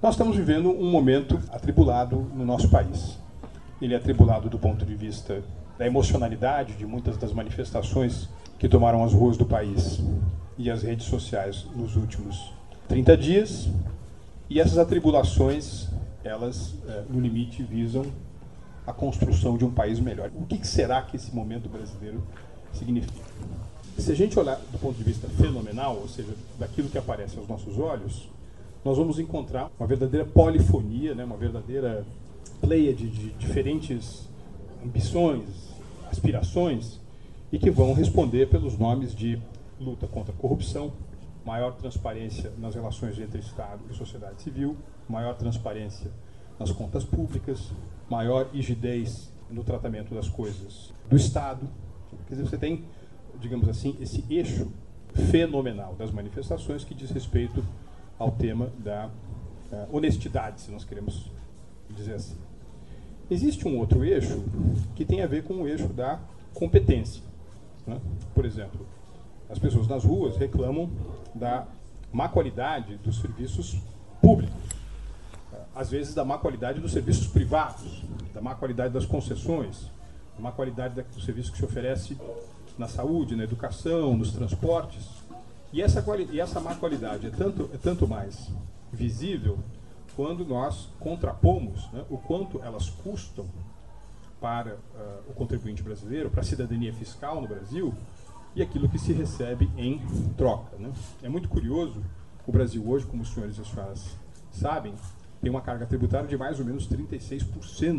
Nós estamos vivendo um momento atribulado no nosso país. Ele é atribulado do ponto de vista da emocionalidade de muitas das manifestações que tomaram as ruas do país e as redes sociais nos últimos 30 dias. E essas atribulações, elas, no limite, visam a construção de um país melhor. O que será que esse momento brasileiro significa? Se a gente olhar do ponto de vista fenomenal, ou seja, daquilo que aparece aos nossos olhos, nós vamos encontrar uma verdadeira polifonia, uma verdadeira pleiade de diferentes ambições, aspirações, e que vão responder pelos nomes de luta contra a corrupção, maior transparência nas relações entre Estado e sociedade civil, maior transparência nas contas públicas, maior rigidez no tratamento das coisas do Estado. Quer dizer, você tem, digamos assim, esse eixo fenomenal das manifestações que diz respeito ao tema da honestidade, se nós queremos dizer assim. Existe um outro eixo que tem a ver com o eixo da competência. Por exemplo, as pessoas nas ruas reclamam da má qualidade dos serviços públicos, às vezes da má qualidade dos serviços privados, da má qualidade das concessões, da má qualidade do serviço que se oferece na saúde, na educação, nos transportes. E essa má qualidade é tanto mais visível quando nós contrapomos o quanto elas custam para o contribuinte brasileiro, para a cidadania fiscal no Brasil, e aquilo que se recebe em troca. É muito curioso, o Brasil hoje, como os senhores e as senhoras sabem, tem uma carga tributária de mais ou menos 36%,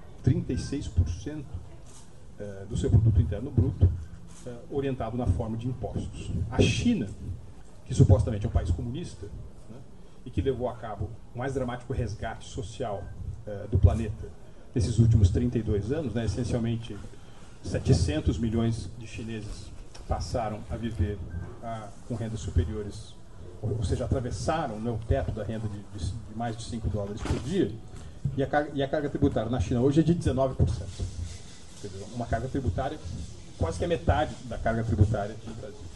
36% do seu produto interno bruto orientado na forma de impostos. A China, que supostamente é um país comunista, e que levou a cabo o mais dramático resgate social do planeta nesses últimos 32 anos, essencialmente 700 milhões de chineses passaram a viver com rendas superiores, ou seja, atravessaram o teto da renda de mais de $5 por dia, e a carga tributária na China hoje é de 19%. Quer dizer, uma carga tributária quase que a metade da carga tributária no Brasil.